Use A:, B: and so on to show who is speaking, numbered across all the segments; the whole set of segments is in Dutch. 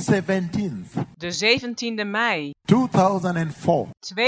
A: 17th,
B: De 17e mei
A: 2004,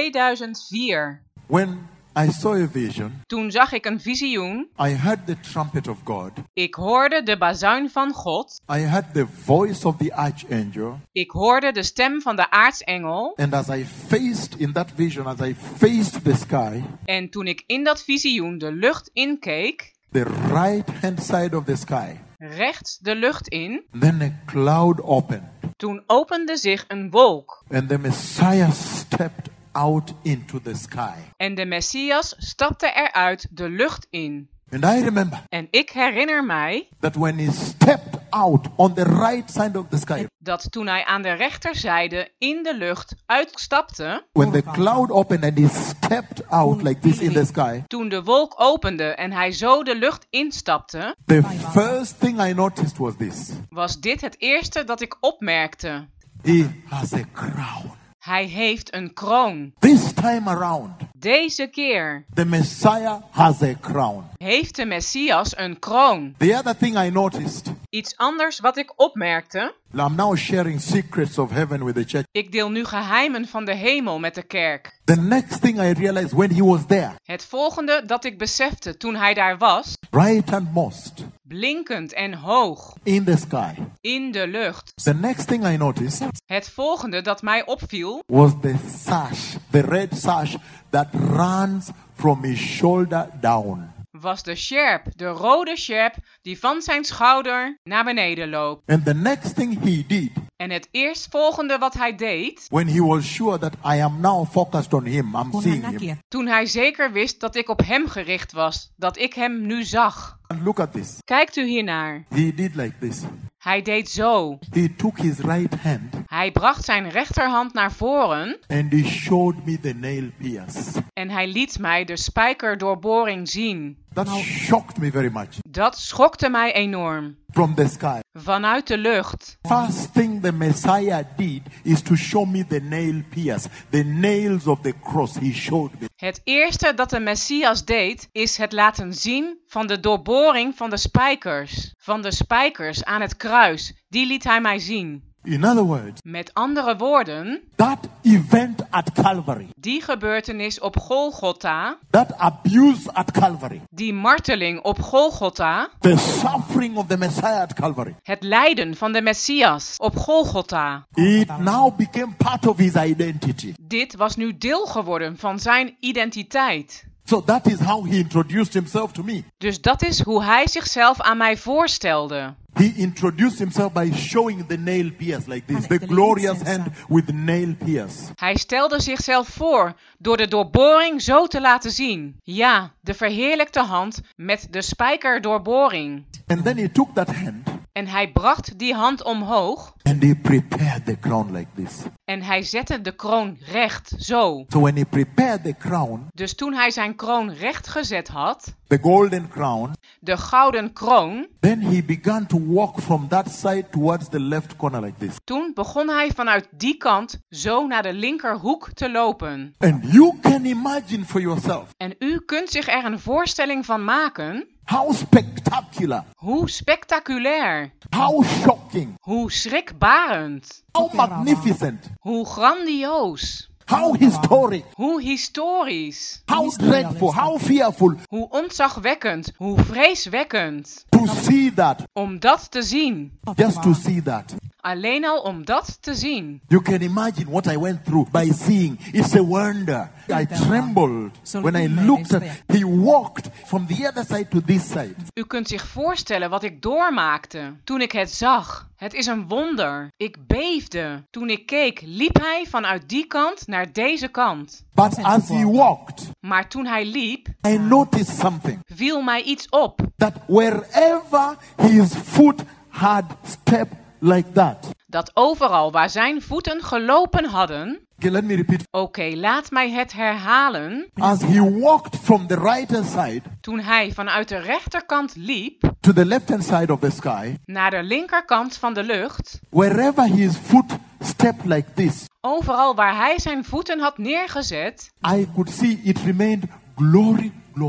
B: 2004.
A: when I saw a vision,
B: Toen zag ik een visioen.
A: I heard the trumpet of God.
B: Ik hoorde de bazuin van God.
A: I heard the voice of the archangel.
B: Ik hoorde de stem van de aartsengel.
A: And as I faced in that vision, as I faced the sky,
B: En toen ik in dat visioen de lucht inkeek,
A: the right hand side of the sky,
B: rechts de lucht in,
A: then a cloud opened.
B: toen opende zich een wolk.
A: And the Messiah stepped out into the sky.
B: En de Messias stapte eruit de lucht in.
A: And I remember
B: En ik herinner mij
A: that when he stepped out on the right side of the sky,
B: dat toen hij aan de rechterzijde in de lucht uitstapte,
A: when the cloud opened and he stepped out like this in the sky,
B: toen de wolk opende en hij zo de lucht instapte,
A: the first thing I noticed was this.
B: was dit het eerste dat ik opmerkte.
A: He has a crown.
B: Hij heeft een kroon.
A: This time around,
B: Deze keer
A: the Messiah has a crown.
B: heeft de Messias een kroon.
A: The other thing I noticed,
B: Iets anders wat ik opmerkte.
A: I'm now sharing secrets of heaven with the church.
B: Ik deel nu geheimen van de hemel met de kerk.
A: The next thing I realized when he was there,
B: Het volgende dat ik besefte toen hij daar was,
A: right and most,
B: blinkend en hoog
A: in the sky.
B: in de lucht.
A: The next thing I noticed
B: Het volgende dat mij opviel
A: was the sash, the red sash that runs from his shoulder down.
B: was de sjerp, de rode sjerp die van zijn schouder naar beneden loopt.
A: And the next thing he did,
B: En het eerstvolgende wat hij deed,
A: when he was sure that I am now focused on him, I'm seeing him.
B: toen hij zeker wist dat ik op hem gericht was, dat ik hem nu zag.
A: And look at this.
B: Kijkt u hiernaar.
A: He did like this.
B: Hij deed zo.
A: He took his right hand
B: Hij bracht zijn rechterhand naar voren
A: and he showed me the nail pierce.
B: en hij liet mij de spijkerdoorboring zien.
A: That shocked me very much.
B: Dat schokte mij enorm.
A: From the sky.
B: Vanuit de lucht.
A: First thing the Messiah did is to show me the nail pierce, the nails of the cross. He showed me.
B: Het eerste dat de Messias deed, is het laten zien van de doorboring van de spijkers. Van de spijkers aan het kruis. Die liet hij mij zien.
A: In other words,
B: Met andere woorden,
A: that event at Calvary,
B: die gebeurtenis op Golgotha,
A: that abuse at Calvary,
B: die marteling op Golgotha,
A: the suffering of the Messiah at Calvary,
B: het lijden van de Messias op Golgotha.
A: it now became part of his identity.
B: Dit was nu deel geworden van zijn identiteit.
A: So that is how he introduced himself to me.
B: Dus dat is hoe hij zichzelf aan mij voorstelde.
A: He introduced himself by showing the nail pierce like this, the glorious hand with nail pierce.
B: Hij stelde zichzelf voor door de doorboring zo te laten zien. Ja, de verheerlijkte hand met de spijkerdoorboring.
A: And then he took that hand
B: En hij bracht die hand omhoog
A: and he prepared the crown like this.
B: en hij zette de kroon recht, zo.
A: So when he prepared the crown,
B: Dus toen hij zijn kroon recht gezet had,
A: the golden crown,
B: de gouden kroon,
A: then he began to walk from that side towards the left corner like this.
B: toen begon hij vanuit die kant zo naar de linkerhoek te lopen.
A: And you can imagine for yourself
B: En u kunt zich er een voorstelling van maken,
A: how spectacular,
B: hoe spectaculair,
A: how shocking,
B: hoe schrikbarend,
A: how magnificent,
B: hoe grandioos,
A: how historic,
B: hoe historisch,
A: how dreadful, how fearful
B: hoe ontzagwekkend, hoe vreeswekkend.
A: to see that,
B: Om dat te zien.
A: just to see that.
B: Alleen al om dat te zien.
A: You can imagine what I went through by seeing. It's a wonder. I trembled when I looked at. He walked from the other side to this side.
B: U kunt zich voorstellen wat ik doormaakte toen ik het zag. Het is een wonder. Ik beefde. Toen ik keek, liep hij vanuit die kant naar deze kant.
A: But as he walked,
B: Maar toen hij liep,
A: I noticed something.
B: viel mij iets op.
A: That wherever his foot had stepped like that.
B: Dat overal waar zijn voeten gelopen hadden.
A: Okay, let me repeat.
B: Oké, laat mij het herhalen.
A: As he walked from the right hand side
B: Toen hij vanuit de rechterkant liep
A: to the left hand side of the sky,
B: naar de linkerkant van de lucht.
A: wherever his foot stepped like this,
B: Overal waar hij zijn voeten had neergezet,
A: I could see it remained glory, glory,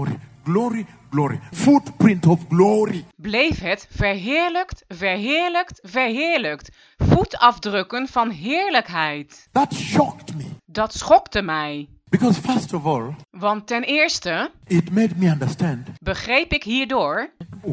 A: glory, glory. Footprint of glory.
B: Bleef het verheerlijkt, verheerlijkt, verheerlijkt. Voetafdrukken van heerlijkheid.
A: That shocked me.
B: Dat schokte mij.
A: Because first of all,
B: Want ten eerste
A: it made me understand,
B: begreep ik hierdoor,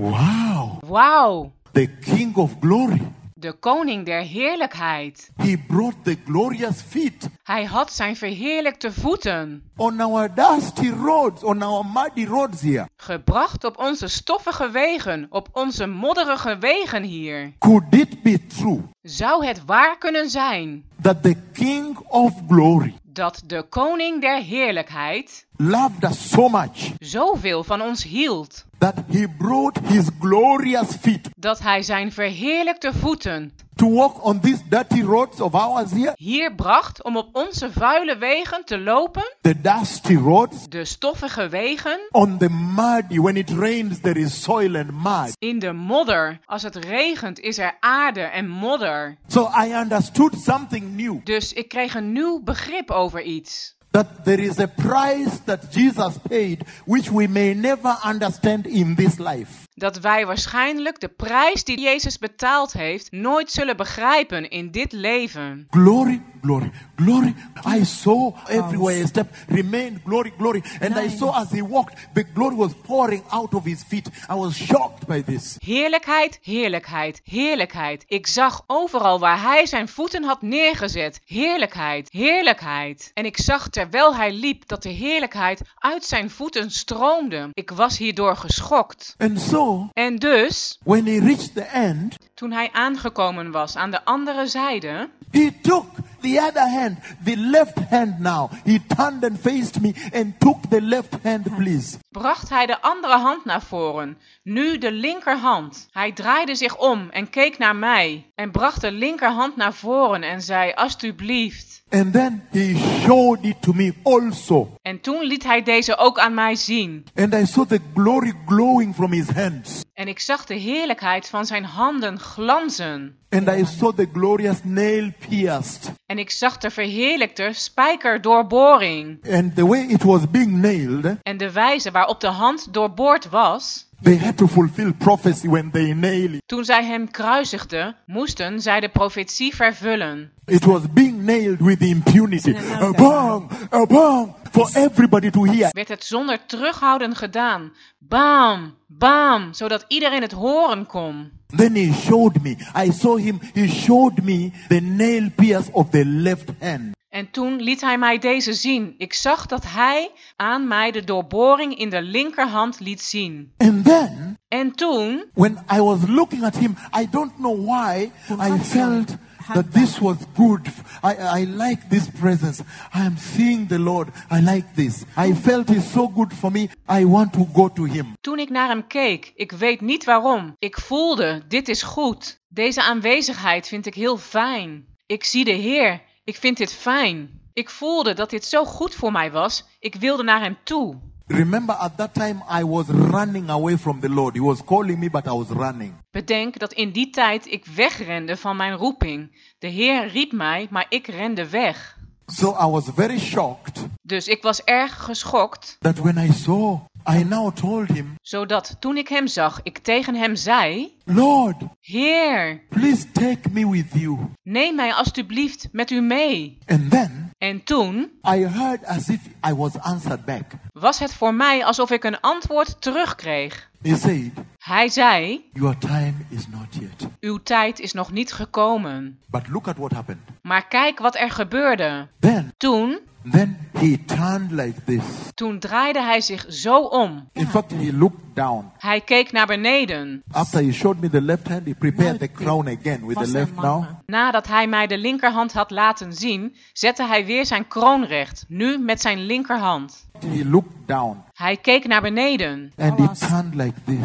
A: wow,
B: wauw,
A: the King of glory.
B: de koning der heerlijkheid.
A: He brought the glorious feet
B: Hij had zijn verheerlijkte voeten,
A: on our dusty roads, on our muddy roads here.
B: gebracht op onze stoffige wegen, op onze modderige wegen hier.
A: Could it be true
B: Zou het waar kunnen zijn
A: that the King of glory
B: dat de koning der heerlijkheid
A: loved us so much
B: zoveel van ons hield,
A: that he brought his glorious feet
B: dat hij zijn verheerlijkte voeten
A: to walk on these dirty roads of ours here?
B: hier bracht om op onze vuile wegen te lopen,
A: The dusty roads,
B: de stoffige wegen,
A: on the muddy, when it rains there is soil and mud.
B: in de modder. Als het regent is er aarde en modder.
A: So I understood something new,
B: Dus ik kreeg een nieuw begrip over iets.
A: that there is a price that Jesus paid which we may never understand in this life.
B: Dat wij waarschijnlijk de prijs die Jezus betaald heeft nooit zullen begrijpen in dit leven.
A: Glory, glory, glory. I saw everywhere I stepped, remained glory, glory. And I saw as he walked, the glory was pouring out of his feet. I was shocked by this.
B: Heerlijkheid, heerlijkheid, heerlijkheid. Ik zag overal waar hij zijn voeten had neergezet. Heerlijkheid, heerlijkheid. En ik zag terwijl hij liep dat de heerlijkheid uit zijn voeten stroomde. Ik was hierdoor geschokt.
A: And so,
B: En dus,
A: when he reached the end,
B: toen hij aangekomen was aan de andere zijde,
A: he took the other hand, the left hand now. He turned and faced me and took the left hand, please.
B: bracht hij de andere hand naar voren, nu de linkerhand. Hij draaide zich om en keek naar mij en bracht de linkerhand naar voren en zei, alstublieft.
A: And then he showed it to me also.
B: En toen liet hij deze ook aan mij zien.
A: And I saw the glory glowing from his hands.
B: En ik zag de heerlijkheid van zijn handen glanzen.
A: And I saw the glorious nail pierced.
B: En ik zag de verheerlijkte spijkerdoorboring.
A: And the way it was being nailed,
B: En de wijze waarop de hand doorboord was,
A: they had to fulfill prophecy when they nailed it.
B: toen zij hem kruisigden, moesten zij de profetie vervullen.
A: It was being nailed with impunity. A bang, for everybody to hear.
B: Werd het zonder terughouden gedaan. Bam, bam, zodat iedereen het horen kon.
A: Then he showed me. I saw him. He showed me the nail pierce of the left hand.
B: En toen liet hij mij deze zien. Ik zag dat hij aan mij de doorboring in de linkerhand liet zien.
A: And then,
B: En toen,
A: when I was looking at him, I don't know why, I felt that this was good. I like this presence. I am seeing the Lord. I like this. I felt he's so good for me. I want to go to him.
B: toen ik naar hem keek, ik weet niet waarom. Ik voelde, dit is goed. Deze aanwezigheid vind ik heel fijn. Ik zie de Heer. Ik vind dit fijn. Ik voelde dat dit zo goed voor mij was. Ik wilde naar hem toe.
A: Remember, at that time I was running away from the Lord. He was calling me, but I was running.
B: Bedenk dat in die tijd ik wegrende van mijn roeping. De Heer riep mij, maar ik rende weg.
A: So I was very shocked
B: Dus ik was erg geschokt,
A: that when I saw, I now told him,
B: zodat toen ik hem zag, ik tegen hem zei,
A: Lord,
B: Heer,
A: please take me with you.
B: neem mij alstublieft met u mee.
A: And then
B: En toen
A: I heard as if I was answered back.
B: was het voor mij alsof ik een antwoord terugkreeg.
A: He said,
B: Hij zei,
A: your time is not yet.
B: uw tijd is nog niet gekomen.
A: But look at what happened.
B: Maar kijk wat er gebeurde.
A: Then he turned like this.
B: Toen draaide hij zich zo om.
A: In fact, he looked down.
B: Hij keek naar beneden.
A: After he showed me the left hand, he prepared the crown again with the left now.
B: Nadat hij mij de linkerhand had laten zien, zette hij weer zijn kroon recht, nu met zijn linkerhand.
A: He looked down
B: Hij keek naar beneden.
A: and he turned like this.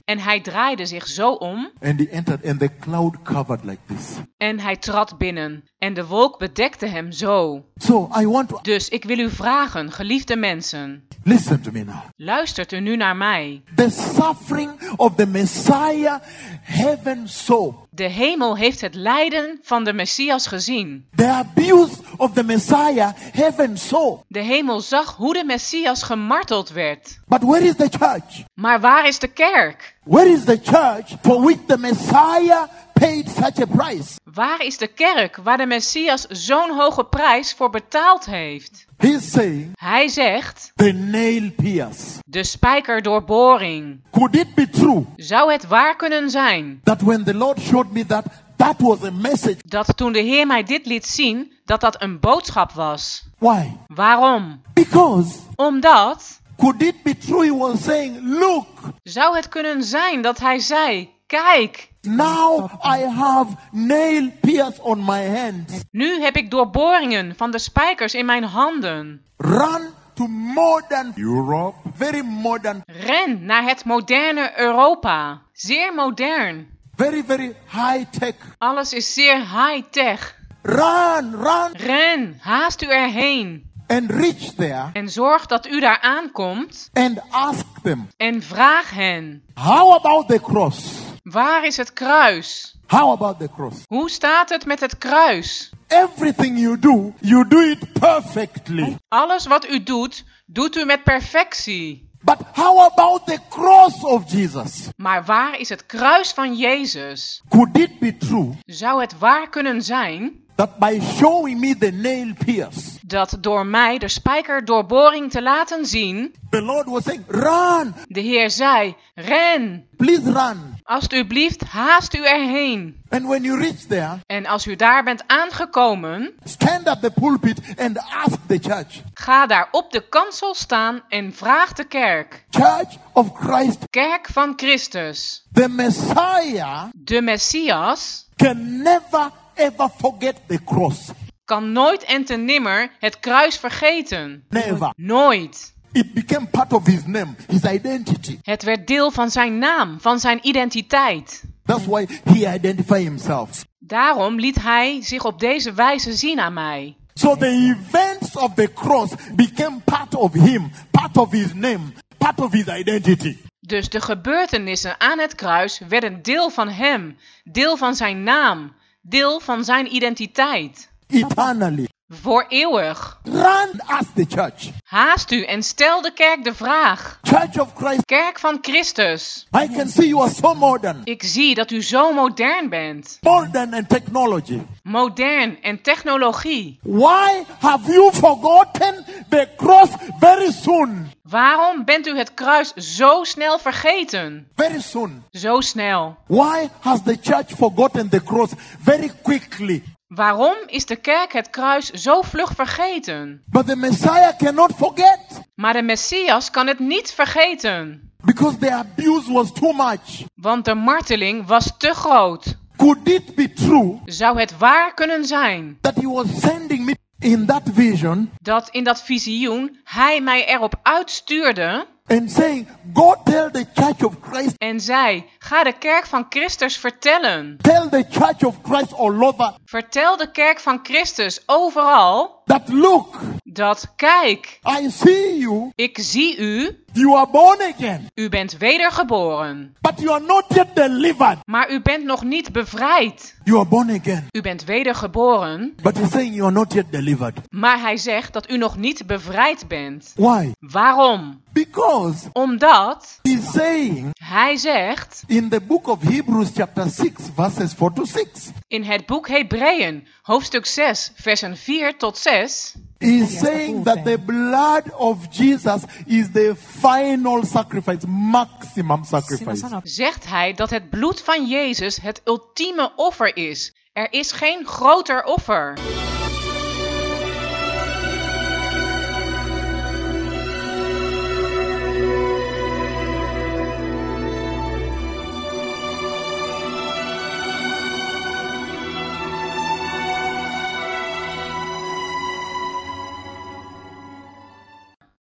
B: En hij draaide zich zo om
A: and he entered, and the cloud covered like this.
B: en hij trad binnen. En de wolk bedekte hem zo.
A: So I want to
B: Dus ik wil u vragen, geliefde mensen,
A: listen to me now.
B: luistert u nu naar mij.
A: The suffering of the Messiah, heaven saw.
B: De hemel heeft het lijden van de Messias gezien.
A: The abuse of the Messiah, heaven saw.
B: De hemel zag hoe de Messias gemarteld werd.
A: But where is the church?
B: Maar waar is de kerk?
A: Where is the church for which the Messiah paid such a price?
B: Waar is de kerk waar de Messias zo'n hoge prijs voor betaald heeft?
A: He's saying
B: Hij zegt,
A: the nail pierce.
B: de spijkerdoorboring.
A: Could it be true
B: Zou het waar kunnen zijn
A: that when the Lord showed me that, that was a message?
B: dat toen de Heer mij dit liet zien, dat dat een boodschap was?
A: Why?
B: Waarom?
A: Because
B: Omdat,
A: could it be true he was saying, look,
B: zou het kunnen zijn dat hij zei, kijk,
A: now I have nail pierce on my hand.
B: nu heb ik doorboringen van de spijkers in mijn handen.
A: Run to modern Europe, very modern,
B: Ren naar het moderne Europa. Zeer modern.
A: very, very high tech.
B: Alles is zeer high-tech.
A: Run, run,
B: Ren, haast u erheen.
A: and reach there
B: En zorg dat u daar aankomt
A: and ask them,
B: en vraag hen.
A: how about the cross?
B: Waar is het kruis?
A: How about the cross?
B: Hoe staat het met het kruis?
A: Everything you do it perfectly.
B: Alles wat u doet u met perfectie.
A: But how about the cross of Jesus?
B: Maar waar is het kruis van Jezus?
A: Could it be true
B: Zou het waar kunnen zijn
A: that by showing me the nail pierce,
B: dat door mij de spijkerdoorboring te laten zien,
A: the Lord was saying, run,
B: de Heer zei, ren,
A: please run.
B: alstublieft haast u erheen.
A: And when you reach there,
B: En als u daar bent aangekomen,
A: stand at the pulpit and ask the church,
B: ga daar op de kansel staan en vraag de kerk.
A: Church of Christ,
B: Kerk van Christus.
A: the Messiah
B: De Messias
A: can never ever forget the cross.
B: kan nooit en te nimmer het kruis vergeten.
A: Never.
B: Nooit.
A: It became part of his name, his identity.
B: Het werd deel van zijn naam, van zijn identiteit.
A: That's why he identified himself.
B: Daarom liet hij zich op deze wijze zien aan mij.
A: So the events of the cross became part of him, part of his name, part of his identity.
B: Dus de gebeurtenissen aan het kruis werden deel van hem, deel van zijn naam, deel van zijn identiteit.
A: Eternally.
B: Voor eeuwig.
A: Run, ask the church.
B: Haast u en stel de kerk de vraag.
A: Church of Christ,
B: Kerk van Christus.
A: I can see you are so modern.
B: Ik zie dat u zo modern bent.
A: Modern and technology.
B: Modern en technologie.
A: Why have you forgotten the cross very soon?
B: Waarom bent u het kruis zo snel vergeten?
A: Very soon.
B: Zo snel.
A: Why has the church forgotten the cross very quickly?
B: Waarom is de kerk het kruis zo vlug vergeten?
A: But the Messiah cannot forget
B: Maar de Messias kan het niet vergeten.
A: because the abuse was too much.
B: Want de marteling was te groot.
A: Could it be true
B: Zou het waar kunnen zijn
A: that he was sending me in that vision
B: dat in dat visioen hij mij erop uitstuurde
A: and saying, go tell the church of Christ,
B: en zei, ga de kerk van Christus vertellen.
A: tell the church of Christ all over
B: Vertel de kerk van Christus overal
A: that look,
B: dat, kijk,
A: I see you,
B: ik zie u,
A: you are born again,
B: u bent wedergeboren.
A: but you are not yet delivered.
B: Maar u bent nog niet bevrijd.
A: You are born again,
B: U bent wedergeboren,
A: but he's saying you are not yet delivered.
B: maar hij zegt dat u nog niet bevrijd bent.
A: Why?
B: Waarom?
A: Because
B: Omdat
A: he's saying
B: hij zegt
A: in the book of Hebrews chapter 6 verses 4 to 6,
B: in het boek Hebreeën, hoofdstuk 6, versen 4 tot 6...
A: he's saying that the blood of Jesus is the final sacrifice, maximum sacrifice.
B: zegt hij dat het bloed van Jezus het ultieme offer is. Er is geen groter offer.